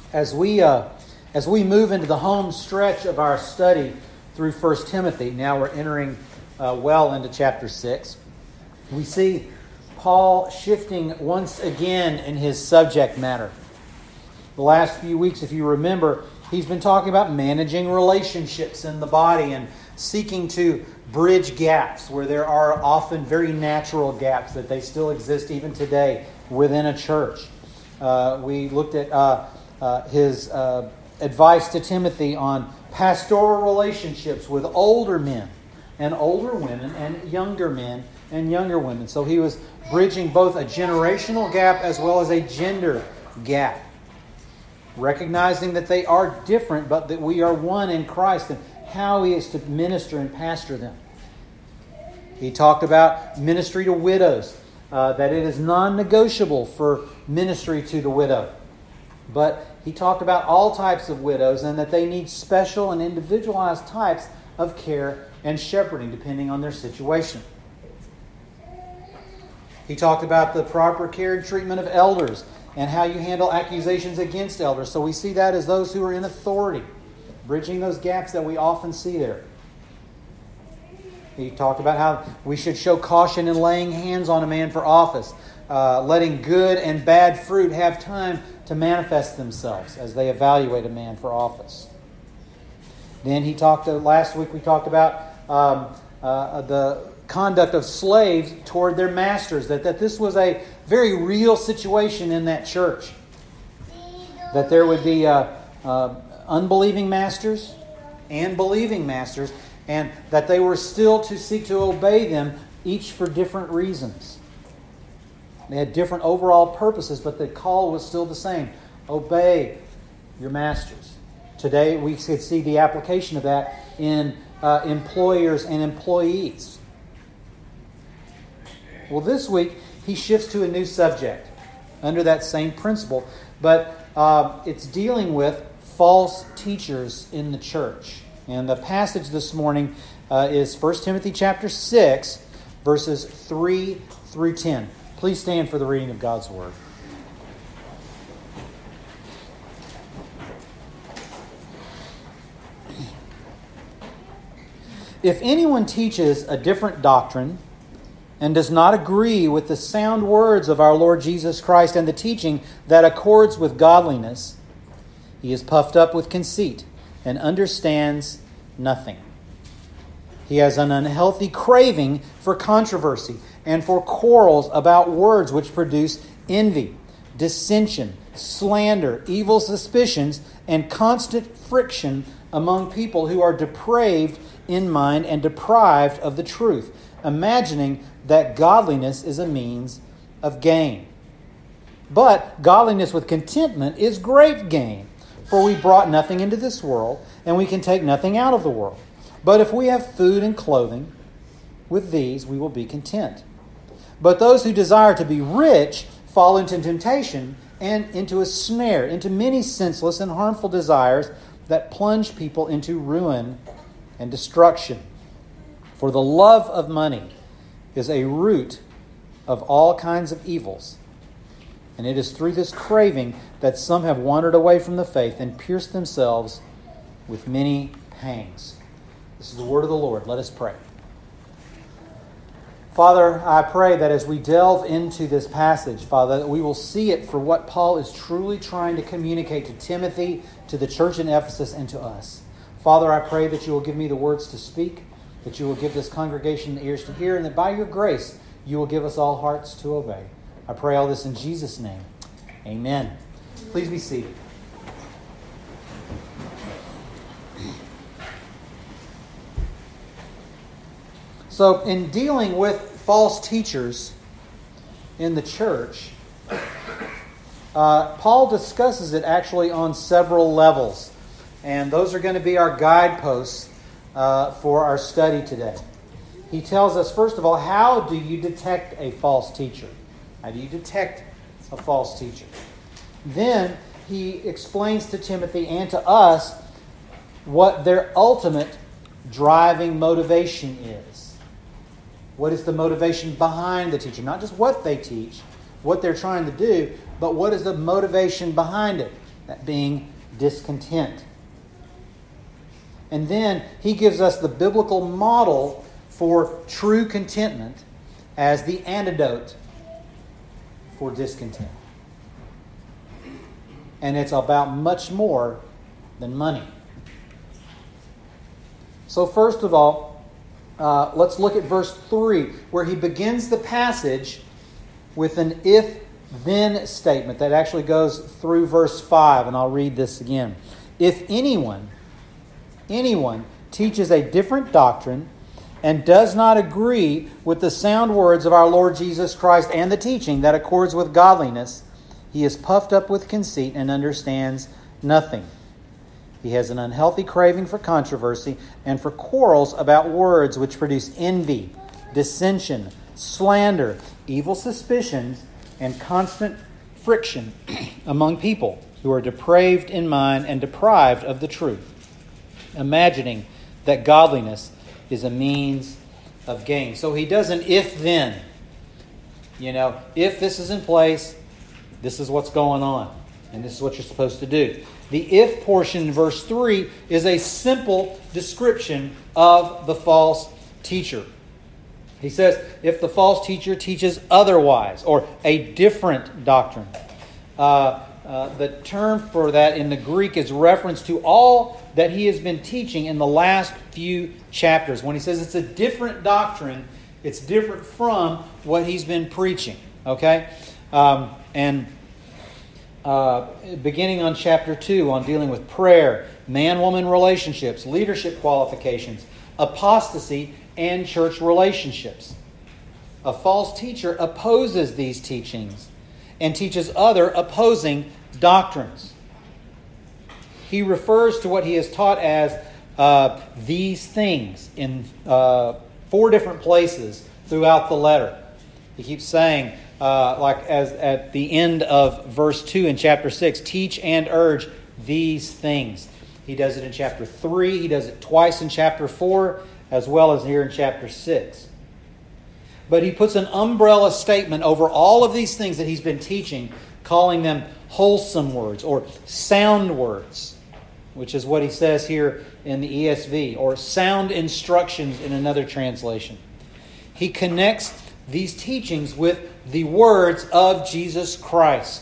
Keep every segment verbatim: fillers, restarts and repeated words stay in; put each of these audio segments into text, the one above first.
As we uh, as we move into the home stretch of our study through First Timothy, now we're entering uh, well into chapter six, we see Paul shifting once again in his subject matter. The last few weeks, if you remember, he's been talking about managing relationships in the body and seeking to bridge gaps where there are often very natural gaps that they still exist even today within a church. Uh, we looked at uh, uh, his uh, advice to Timothy on pastoral relationships with older men and older women and younger men and younger women. So he was bridging both a generational gap as well as a gender gap, recognizing that they are different, but that we are one in Christ and how he is to minister and pastor them. He talked about ministry to widows, uh, that it is non-negotiable for ministry to the widow. But he talked about all types of widows and that they need special and individualized types of care and shepherding depending on their situation. He talked about the proper care and treatment of elders and how you handle accusations against elders. So we see that as those who are in authority, bridging those gaps that we often see there. He talked about how we should show caution in laying hands on a man for office, uh, letting good and bad fruit have time to manifest themselves as they evaluate a man for office. Then he talked, uh, last week we talked about um, uh, the conduct of slaves toward their masters, that, that this was a very real situation in that church. That there would be uh, uh, unbelieving masters and believing masters, and that they were still to seek to obey them, each for different reasons. They had different overall purposes, but the call was still the same. Obey your masters. Today we could see the application of that in uh, employers and employees. Well, this week he shifts to a new subject under that same principle, but uh, it's dealing with false teachers in the church. And the passage this morning uh, is First Timothy chapter six, verses three through ten. Please stand for the reading of God's Word. If anyone teaches a different doctrine and does not agree with the sound words of our Lord Jesus Christ and the teaching that accords with godliness, he is puffed up with conceit and understands nothing. He has an unhealthy craving for controversy and for quarrels about words which produce envy, dissension, slander, evil suspicions, and constant friction among people who are depraved in mind and deprived of the truth, imagining that godliness is a means of gain. But godliness with contentment is great gain, for we brought nothing into this world, and we can take nothing out of the world. But if we have food and clothing, with these we will be content. But those who desire to be rich fall into temptation and into a snare, into many senseless and harmful desires that plunge people into ruin and destruction. For the love of money is a root of all kinds of evils. And it is through this craving that some have wandered away from the faith and pierced themselves with many pangs. This is the word of the Lord. Let us pray. Father, I pray that as we delve into this passage, Father, that we will see it for what Paul is truly trying to communicate to Timothy, to the church in Ephesus, and to us. Father, I pray that you will give me the words to speak, that you will give this congregation the ears to hear, and that by your grace you will give us all hearts to obey. I pray all this in Jesus' name. Amen. Please be seated. So, in dealing with false teachers in the church, uh, Paul discusses it actually on several levels. And those are going to be our guideposts uh, for our study today. He tells us, first of all, how do you detect a false teacher? How do you detect a false teacher? Then he explains to Timothy and to us what their ultimate driving motivation is. What is the motivation behind the teacher? Not just what they teach, what they're trying to do, but what is the motivation behind it? that being discontent. And then he gives us the biblical model for true contentment as the antidote for discontent. And it's about much more than money. So first of all, uh, let's look at verse three, where he begins the passage with an if-then statement that actually goes through verse five, and I'll read this again. If anyone, anyone teaches a different doctrine and does not agree with the sound words of our Lord Jesus Christ and the teaching that accords with godliness, he is puffed up with conceit and understands nothing. He has an unhealthy craving for controversy and for quarrels about words which produce envy, dissension, slander, evil suspicions, and constant friction among people who are depraved in mind and deprived of the truth, imagining that godliness is a means of gain. So he does an if-then. You know, if this is in place, this is what's going on, and this is what you're supposed to do. The if portion in verse three is a simple description of the false teacher. He says, if the false teacher teaches otherwise, or a different doctrine. Uh, uh, the term for that in the Greek is reference to all that he has been teaching in the last few chapters. When he says it's a different doctrine, it's different from what he's been preaching. Okay? Um, and uh, beginning on chapter two, on dealing with prayer, man-woman relationships, leadership qualifications, apostasy, and church relationships. A false teacher opposes these teachings and teaches other opposing doctrines. He refers to what he has taught as uh, these things in uh, four different places throughout the letter. He keeps saying, uh, like as at the end of verse two in chapter six, teach and urge these things. He does it in chapter three. He does it twice in chapter four, as well as here in chapter six. But he puts an umbrella statement over all of these things that he's been teaching, calling them wholesome words or sound words, which is what he says here in the E S V, or sound instructions in another translation. He connects these teachings with the words of Jesus Christ.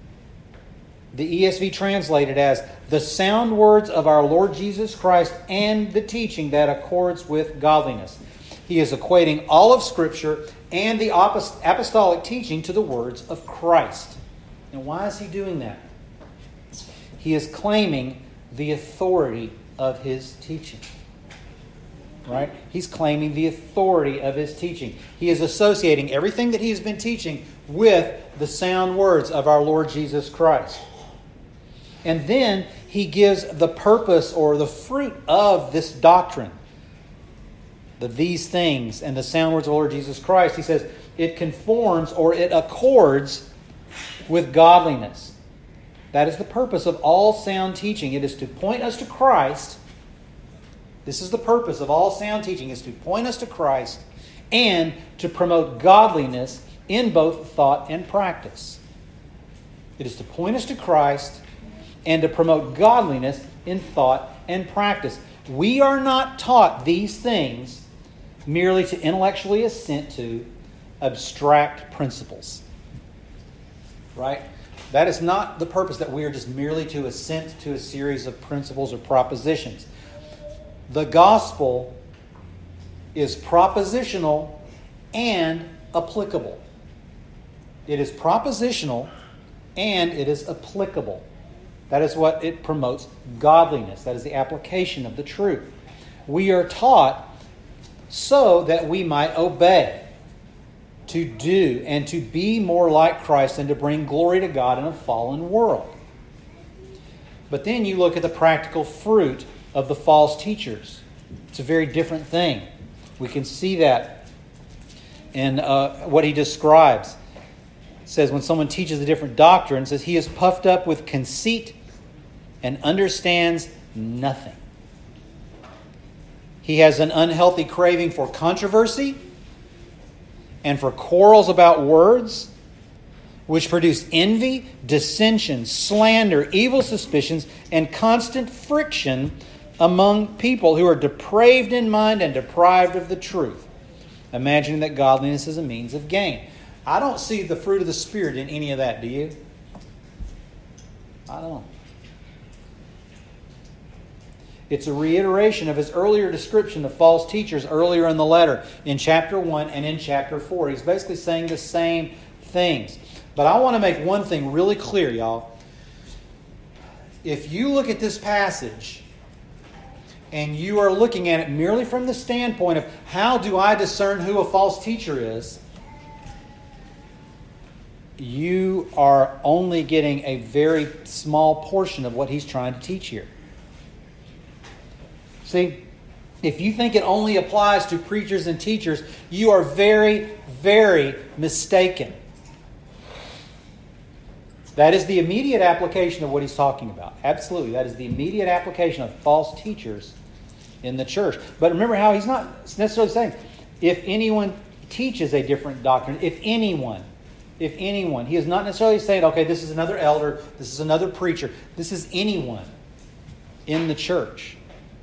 The E S V translated as the sound words of our Lord Jesus Christ and the teaching that accords with godliness. He is equating all of Scripture and the apostolic teaching to the words of Christ. And why is he doing that? He is claiming the authority of his teaching. Right? He's claiming the authority of his teaching. He is associating everything that he has been teaching with the sound words of our Lord Jesus Christ. And then he gives the purpose or the fruit of this doctrine. The these things and the sound words of the Lord Jesus Christ. He says it conforms or it accords with godliness. That is the purpose of all sound teaching. It is to point us to Christ. This is the purpose of all sound teaching, is to point us to Christ and to promote godliness in both thought and practice. It is to point us to Christ and to promote godliness in thought and practice. We are not taught these things merely to intellectually assent to abstract principles. Right? That is not the purpose, that we are just merely to assent to a series of principles or propositions. The gospel is propositional and applicable. It is propositional and it is applicable. That is what it promotes, godliness. That is the application of the truth. We are taught so that we might obey, to do, and to be more like Christ and to bring glory to God in a fallen world. But then you look at the practical fruit of the false teachers. It's a very different thing. We can see that in uh, what he describes. It says when someone teaches a different doctrine, it says he is puffed up with conceit and understands nothing. He has an unhealthy craving for controversy and for quarrels about words, which produce envy, dissension, slander, evil suspicions, and constant friction among people who are depraved in mind and deprived of the truth, imagining that godliness is a means of gain. I don't see the fruit of the Spirit in any of that, do you? I don't. It's a reiteration of his earlier description of false teachers earlier in the letter, in chapter one and in chapter four. He's basically saying the same things. But I want to make one thing really clear, y'all. If you look at this passage and you are looking at it merely from the standpoint of how do I discern who a false teacher is, you are only getting a very small portion of what he's trying to teach here. See, if you think it only applies to preachers and teachers, you are very, very mistaken. That is the immediate application of what he's talking about. Absolutely. That is the immediate application of false teachers in the church. But remember how he's not necessarily saying, if anyone teaches a different doctrine, if anyone, if anyone. He is not necessarily saying, okay, this is another elder, this is another preacher. This is anyone in the church.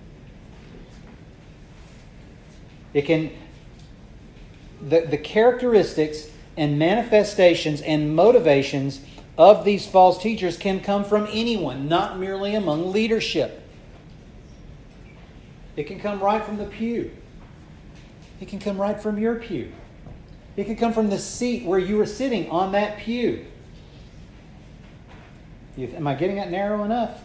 It can, the, the characteristics and manifestations and motivations of these false teachers can come from anyone, not merely among leadership. It can come right from the pew. It can come right from your pew. It can come from the seat where you are sitting on that pew. Am I getting that narrow enough?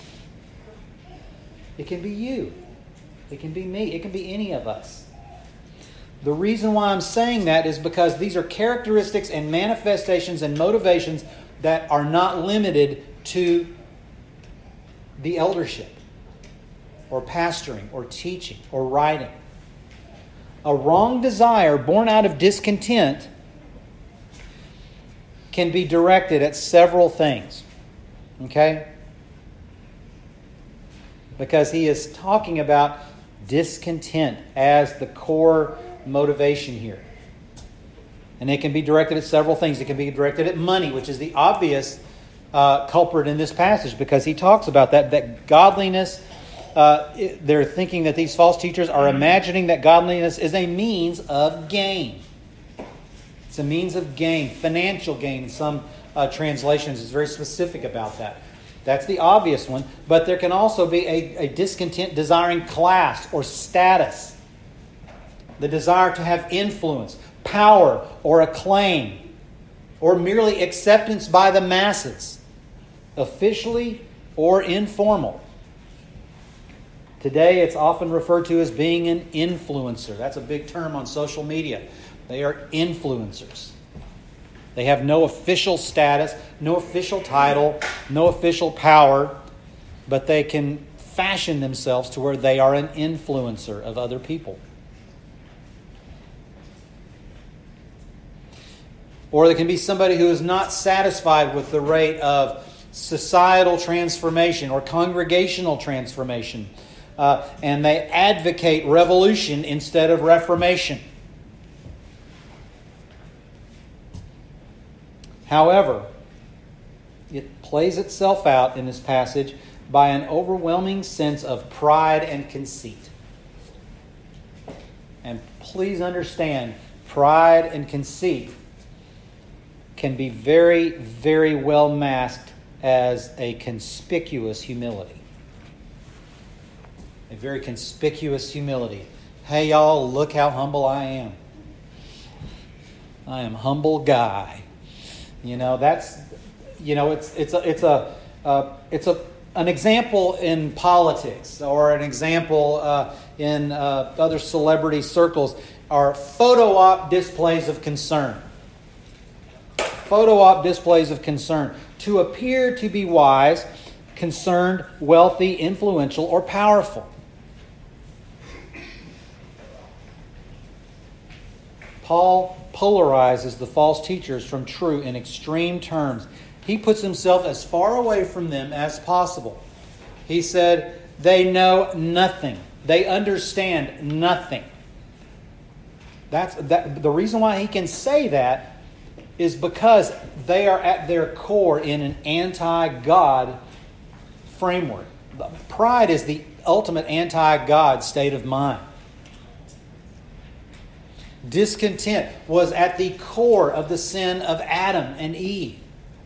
It can be you. It can be me. It can be any of us. The reason why I'm saying that is because these are characteristics and manifestations and motivations that are not limited to the eldership or pastoring or teaching or writing. A wrong desire born out of discontent can be directed at several things. Okay? Because he is talking about discontent as the core motivation here. And it can be directed at several things. It can be directed at money, which is the obvious uh, culprit in this passage, because he talks about that, that godliness, uh, they're thinking that these false teachers are imagining that godliness is a means of gain. It's a means of gain, financial gain. Some uh, translations is very specific about that. That's the obvious one. But there can also be a, a discontent desiring class or status. The desire to have influence, power, or acclaim, or merely acceptance by the masses, officially or informal. Today it's often referred to as being an influencer. That's a big term on social media. They are influencers. They have no official status, no official title, no official power, but they can fashion themselves to where they are an influencer of other people. Or there can be somebody who is not satisfied with the rate of societal transformation or congregational transformation. Uh, and they advocate revolution instead of reformation. However, it plays itself out in this passage by an overwhelming sense of pride and conceit. And please understand, pride and conceit can be very, very well masked as a conspicuous humility. A very conspicuous humility. Hey, y'all, look how humble I am. I am a humble guy. You know, that's, you know, it's it's a it's a uh, it's a an example in politics, or an example uh, in uh, other celebrity circles, are photo op displays of concern. Photo op displays of concern to appear to be wise, concerned, wealthy, influential, or powerful. Paul polarizes the false teachers from true in extreme terms. He puts himself as far away from them as possible. He said, they know nothing. They understand nothing. That's that, the reason why he can say that is because they are at their core in an anti-God framework. Pride is the ultimate anti-God state of mind. Discontent was at the core of the sin of Adam and Eve.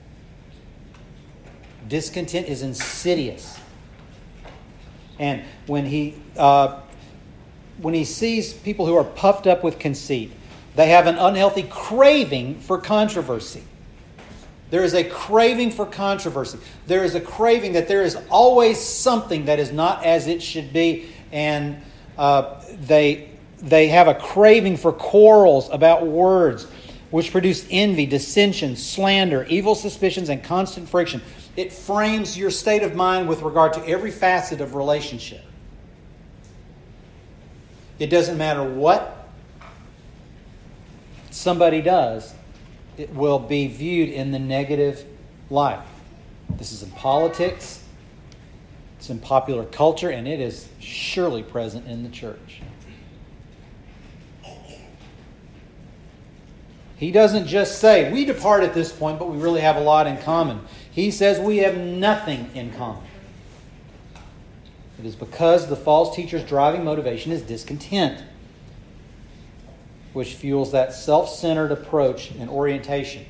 Discontent is insidious. And when he uh, when he sees people who are puffed up with conceit, they have an unhealthy craving for controversy. There is a craving for controversy. There is a craving that there is always something that is not as it should be. And uh, they, they have a craving for quarrels about words, which produce envy, dissension, slander, evil suspicions, and constant friction. It frames your state of mind with regard to every facet of relationship. It doesn't matter what somebody does, it will be viewed in the negative light. This is in politics, it's in popular culture, and it is surely present in the church. He doesn't just say, we depart at this point, but we really have a lot in common. He says we have nothing in common. It is because the false teacher's driving motivation is discontent, which fuels that self-centered approach and orientation.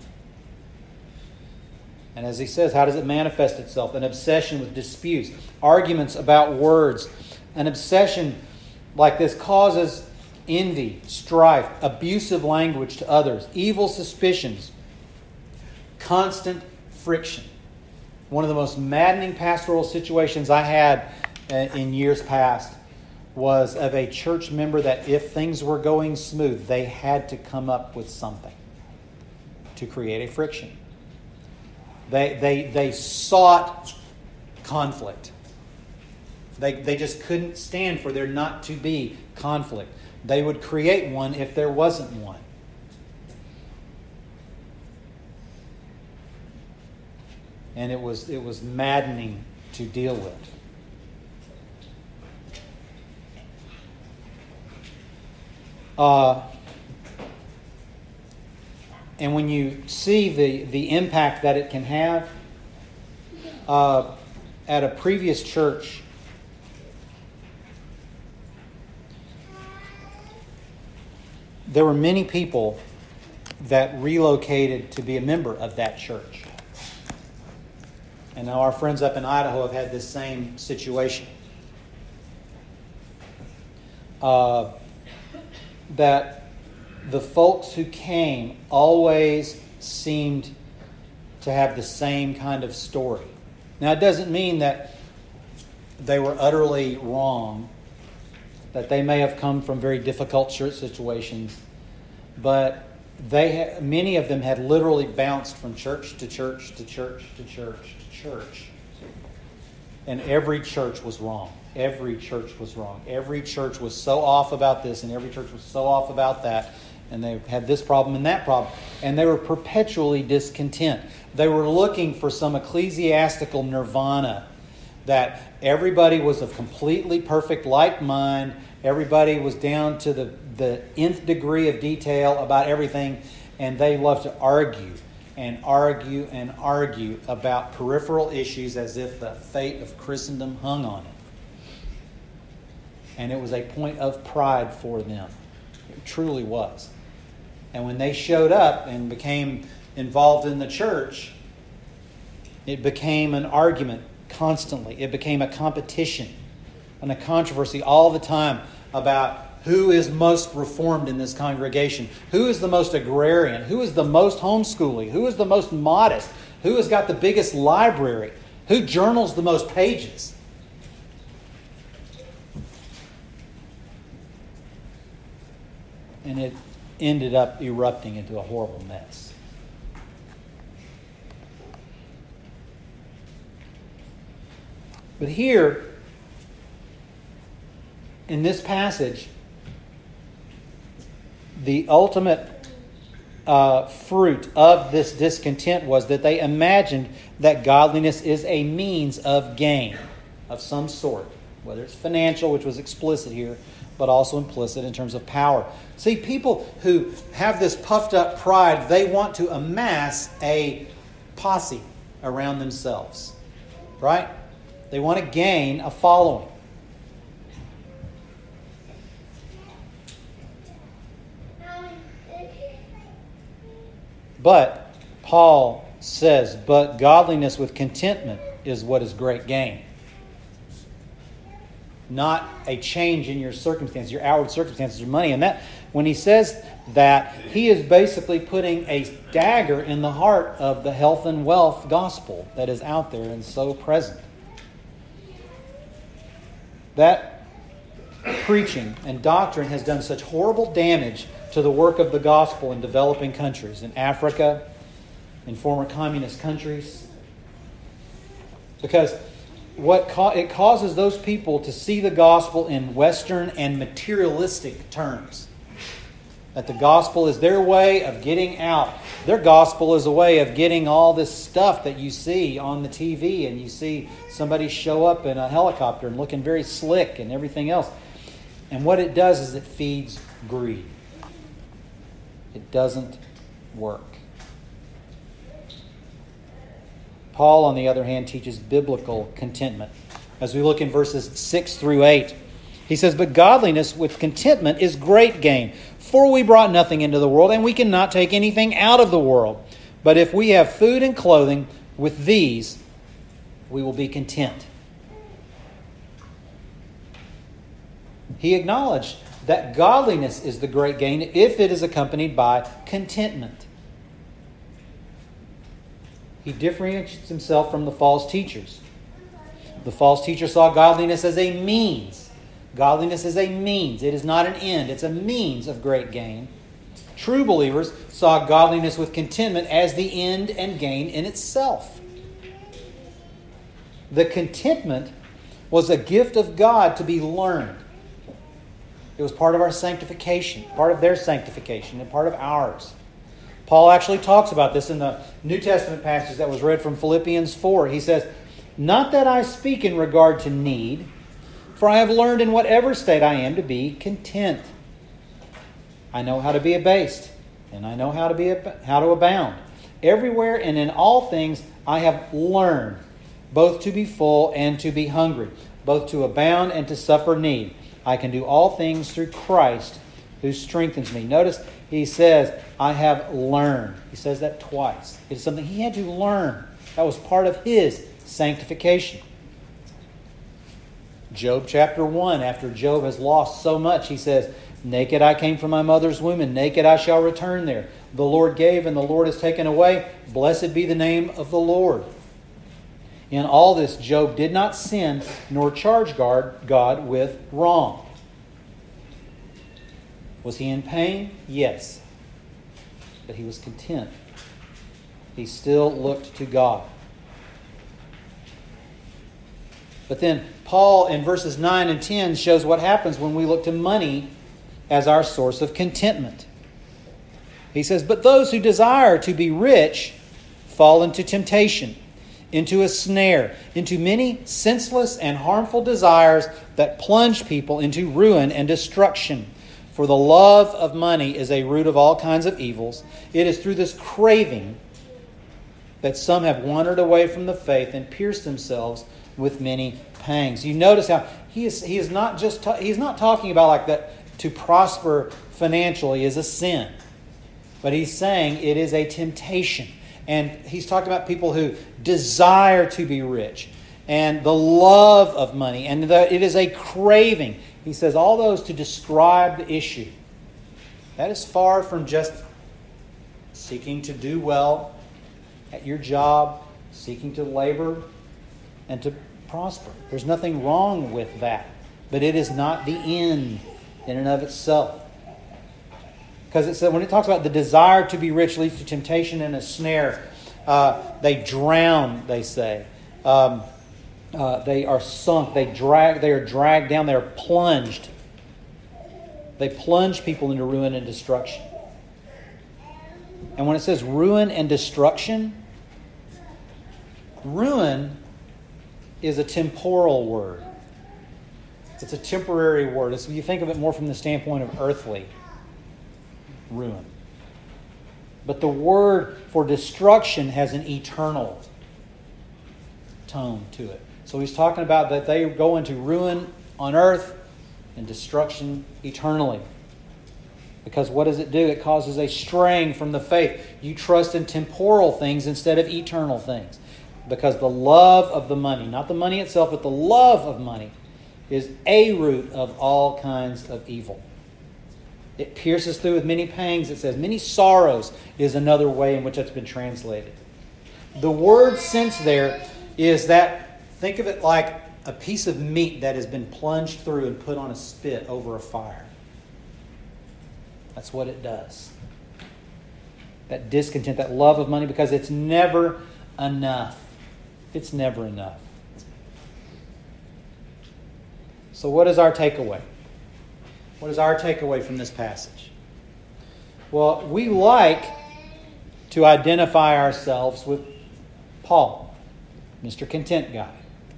And as he says, how does it manifest itself? An obsession with disputes, arguments about words. An obsession like this causes envy, strife, abusive language to others, evil suspicions, constant friction. One of the most maddening pastoral situations I had in years past was of a church member that if things were going smooth, they had to come up with something to create a friction. They they they sought conflict. They they just couldn't stand for there not to be conflict. They would create one if there wasn't one. And it was it was maddening to deal with. Uh, and when you see the, the impact that it can have, uh, at a previous church, there were many people that relocated to be a member of that church. And now our friends up in Idaho have had this same situation. Uh, that the folks who came always seemed to have the same kind of story. Now, it doesn't mean that they were utterly wrong, that they may have come from very difficult church situations, but they ha- many of them had literally bounced from church to church to church to church to church. And every church was wrong. Every church was wrong. Every church was so off about this, and every church was so off about that. And they had this problem and that problem. And they were perpetually discontent. They were looking for some ecclesiastical nirvana, that everybody was of completely perfect like mind. Everybody was down to the, the nth degree of detail about everything. And they loved to argue and argue and argue about peripheral issues as if the fate of Christendom hung on it. And it was a point of pride for them. It truly was. And when they showed up and became involved in the church, it became an argument constantly. It became a competition and a controversy all the time about who is most reformed in this congregation, who is the most agrarian, who is the most homeschooling, who is the most modest, who has got the biggest library, who journals the most pages. And it ended up erupting into a horrible mess. But here, in this passage, the ultimate uh, fruit of this discontent was that they imagined that godliness is a means of gain of some sort, whether it's financial, which was explicit here, but also implicit in terms of power. See, people who have this puffed up pride, they want to amass a posse around themselves, right? They want to gain a following. But Paul says, but godliness with contentment is what is great gain. Not a change in your circumstances, your outward circumstances, your money. And that, when he says that, he is basically putting a dagger in the heart of the health and wealth gospel that is out there and so present. That preaching and doctrine has done such horrible damage to the work of the gospel in developing countries, in Africa, in former communist countries. Because what ca- it causes those people to see the gospel in Western and materialistic terms. That the gospel is their way of getting out. Their gospel is a way of getting all this stuff that you see on the T V, and you see somebody show up in a helicopter and looking very slick and everything else. And what it does is it feeds greed. It doesn't work. Paul, on the other hand, teaches biblical contentment. As we look in verses six through eight, he says, but godliness with contentment is great gain. For we brought nothing into the world, and we cannot take anything out of the world. But if we have food and clothing, with these we will be content. He acknowledged that godliness is the great gain if it is accompanied by contentment. He differentiates himself from the false teachers. The false teacher saw godliness as a means. Godliness is a means. It is not an end. It's a means of great gain. True believers saw godliness with contentment as the end and gain in itself. The contentment was a gift of God to be learned. It was part of our sanctification, part of their sanctification, and part of ours. Paul actually talks about this in the New Testament passage that was read from Philippians four. He says, not that I speak in regard to need, for I have learned in whatever state I am to be content. I know how to be abased, and I know how to be how to abound. Everywhere and in all things I have learned, both to be full and to be hungry, both to abound and to suffer need. I can do all things through Christ who strengthens me. Notice he says, I have learned. He says that twice. It's something he had to learn. That was part of his sanctification. Job chapter one, after Job has lost so much, he says, naked I came from my mother's womb, and naked I shall return there. The Lord gave, and the Lord has taken away. Blessed be the name of the Lord. In all this, Job did not sin nor charge God with wrong. Was he in pain? Yes. But he was content. He still looked to God. But then Paul in verses nine and ten shows what happens when we look to money as our source of contentment. He says, but those who desire to be rich fall into temptation, into a snare, into many senseless and harmful desires that plunge people into ruin and destruction. For the love of money is a root of all kinds of evils. It is through this craving that some have wandered away from the faith and pierced themselves with many pangs. You notice how he is he is not just ta- he's not talking about like that to prosper financially is a sin. But he's saying it is a temptation. And he's talked about people who desire to be rich and the love of money, and the, it is a craving. He says all those to describe the issue. That is far from just seeking to do well at your job, seeking to labor and to prosper. There's nothing wrong with that. But it is not the end in and of itself. Because it said when it talks about the desire to be rich leads to temptation and a snare. Uh, they drown, they say. Um, uh, they are sunk. They drag. They are dragged down. They are plunged. They plunge people into ruin and destruction. And when it says ruin and destruction, ruin is a temporal word. It's a temporary word. It's, you think of it more from the standpoint of earthly ruin. But the word for destruction has an eternal tone to it. So he's talking about that they go into ruin on earth and destruction eternally. Because what does it do? It causes a straying from the faith. You trust in temporal things instead of eternal things. Because the love of the money, not the money itself, but the love of money, is a root of all kinds of evil. It pierces through with many pangs, it says. Many sorrows is another way in which it's been translated. The word sense there is that, think of it like a piece of meat that has been plunged through and put on a spit over a fire. That's what it does. That discontent, that love of money, because it's never enough. It's never enough. So what is our takeaway? What is our takeaway from this passage? Well, we like to identify ourselves with Paul, Mister Content Guy.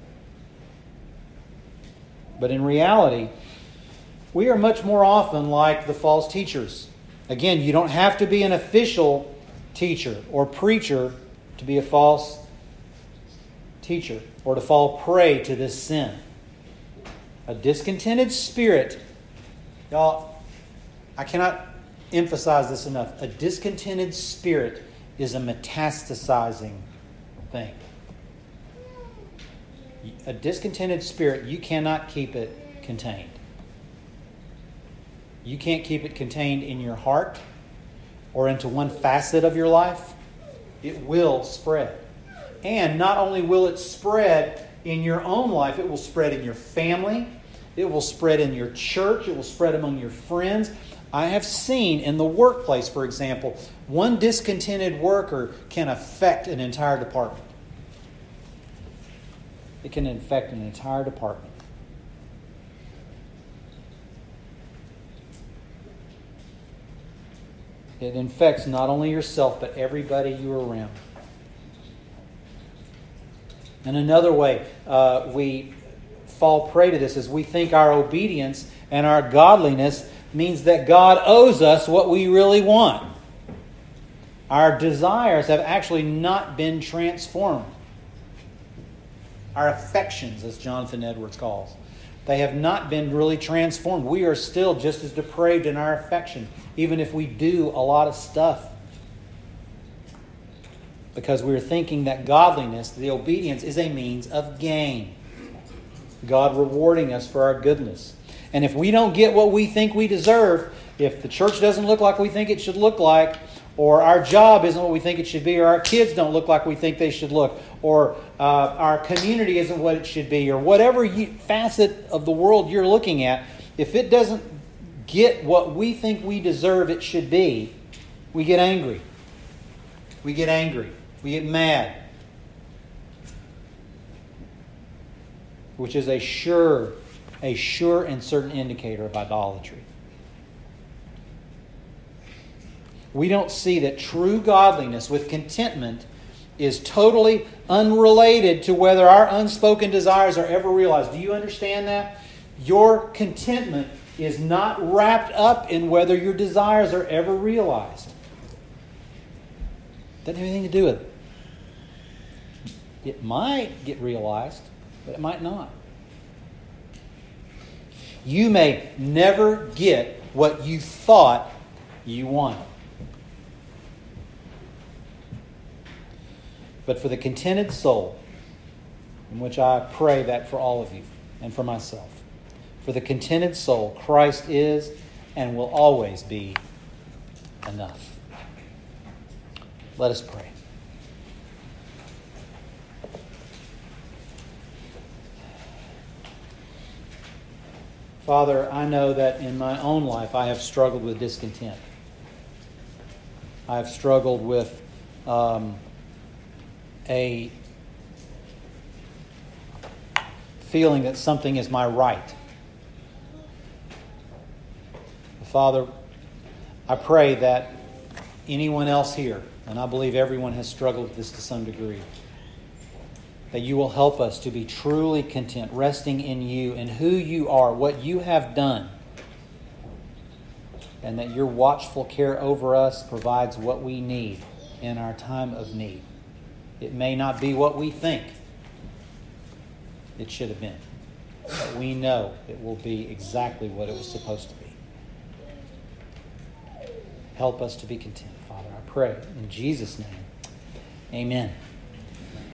But in reality, we are much more often like the false teachers. Again, you don't have to be an official teacher or preacher to be a false teacher or to fall prey to this sin. A discontented spirit, y'all, I cannot emphasize this enough. A discontented spirit is a metastasizing thing. A discontented spirit, you cannot keep it contained. You can't keep it contained in your heart or into one facet of your life. It will spread. And not only will it spread in your own life, it will spread in your family. It will spread in your church. It will spread among your friends. I have seen in the workplace, for example, one discontented worker can affect an entire department. It can infect an entire department. It infects not only yourself, but everybody you're around. And another way uh, we fall prey to this is we think our obedience and our godliness means that God owes us what we really want. Our desires have actually not been transformed. Our affections, as Jonathan Edwards calls, they have not been really transformed. We are still just as depraved in our affection, even if we do a lot of stuff. Because we're thinking that godliness, the obedience, is a means of gain. God rewarding us for our goodness. And if we don't get what we think we deserve, if the church doesn't look like we think it should look like, or our job isn't what we think it should be, or our kids don't look like we think they should look, or uh, our community isn't what it should be, or whatever you, facet of the world you're looking at, if it doesn't get what we think we deserve it should be, we get angry. We get angry. We get mad. Which is a sure, a sure and certain indicator of idolatry. We don't see that true godliness with contentment is totally unrelated to whether our unspoken desires are ever realized. Do you understand that? Your contentment is not wrapped up in whether your desires are ever realized. Doesn't have anything to do with it. It might get realized, but it might not. You may never get what you thought you wanted. But for the contented soul, in which I pray that for all of you and for myself, for the contented soul, Christ is and will always be enough. Let us pray. Father, I know that in my own life I have struggled with discontent. I have struggled with um, a feeling that something is my right. Father, I pray that anyone else here, and I believe everyone has struggled with this to some degree, that you will help us to be truly content, resting in you and who you are, what you have done, and that your watchful care over us provides what we need in our time of need. It may not be what we think it should have been, but we know it will be exactly what it was supposed to be. Help us to be content, Father, I pray. In Jesus' name, amen.